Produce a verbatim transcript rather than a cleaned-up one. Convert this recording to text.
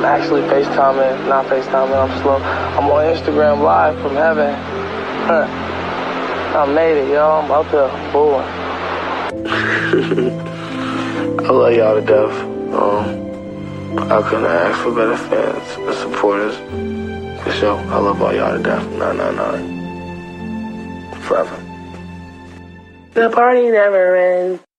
I'm actually FaceTiming, not FaceTiming, I'm slow. I'm on Instagram Live from heaven. Huh. I made it, y'all. I'm out there. Boy. I love y'all to death. Um, I couldn't ask for better fans and supporters. For sure. I love all y'all to death. nine nine nine. Forever. The party never ends.